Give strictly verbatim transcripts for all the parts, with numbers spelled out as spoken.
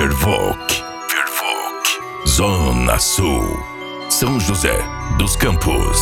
Fervoc, Fervoc, Zona Sul, São José dos Campos.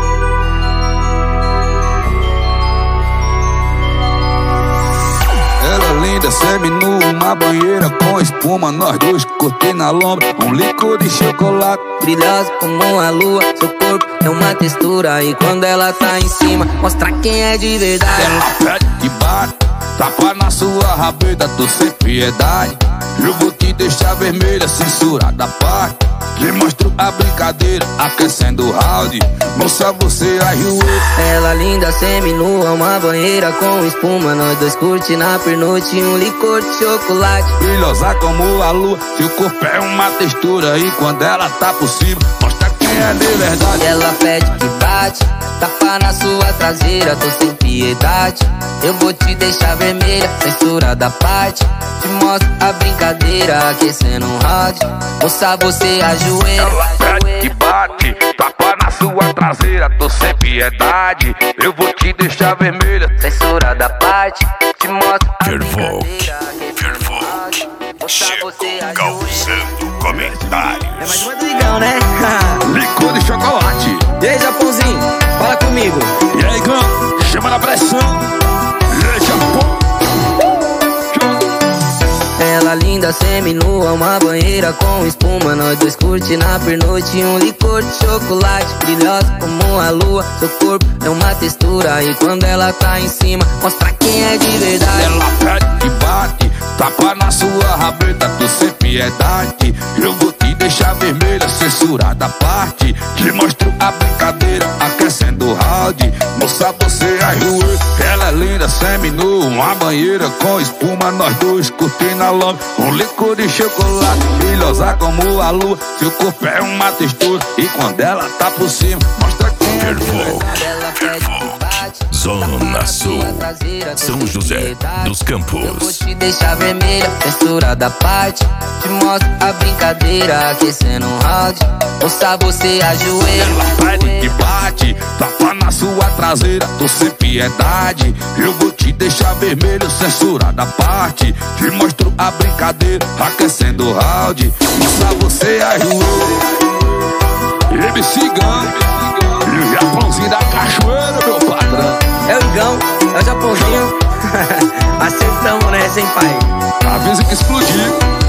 Ela linda, seminua, uma banheira com espuma, nós dois curtindo na lomba, um licor de chocolate. Brilhosa como a lua, seu corpo é uma textura, e quando ela tá em cima, mostra quem é de verdade. Ela pede que bate, tapa na sua rabeta, tô sem piedade. Eu vou te deixar vermelha, censurada a parte. Te mostro a brincadeira, aquecendo o round. Moça, você ajoelha. Ela linda, seminua, uma banheira com espuma, nós dois curte na pernoite um licor de chocolate. Brilhosa como a lua, seu corpo é uma textura, e quando ela tá por cima, mostra quem é de verdade. Ela pede que bate, tapa na sua traseira, tô sem piedade. Eu vou te deixar vermelha, censura da parte. Te mostro a brincadeira, aquecendo um round. Moça, você ajoelha. Ela pede que bate, tapa na sua traseira, tô sem piedade. Eu vou te deixar vermelha, censura da parte. Te mostro a Fervoc, brincadeira, Fervoc, chegou causando comentários. É mais uma do Igão, né? licor de chocolate. E aí, Japãozinho, fala comigo. E aí, Igão, chama na pressão. E aí, Japão. Ela linda, seminua, uma banheira com espuma, nós dois curte na pernoite um licor de chocolate. Brilhosa como a lua, seu corpo é uma textura, e quando ela tá em cima, mostra quem é de verdade. Ela pede que bate, tapa na sua rabeta, tô sem piedade. Eu vou te deixar vermelha, censurada a parte. Te mostro a brincadeira, aquecendo o round. Moça, você ajoelha. Ela é linda, seminua, uma banheira com espuma, nós dois curtindo na lama, um licor de chocolate. Brilhosa como a lua, seu corpo é uma textura, e quando ela tá por cima, mostra quem é de verdade. Ela pede que bate, Zona Sul, São José dos eu vou Campos. te deixar vermelha, censura da parte. Te mostro a brincadeira, aquecendo um round. Moça, você ajoelha. Ela pede que bate, tapa na sua traseira, tô sem piedade. Eu vou te deixar vermelho, censurada a parte. Te mostro a brincadeira, aquecendo o round. Moça, você ajoelha. M C Gão e o Japãozinho da Cachoeira, meu patrão. É o Igão, é o Japãozinho. Acertamos, né, sem pai? Avisa que explodiu.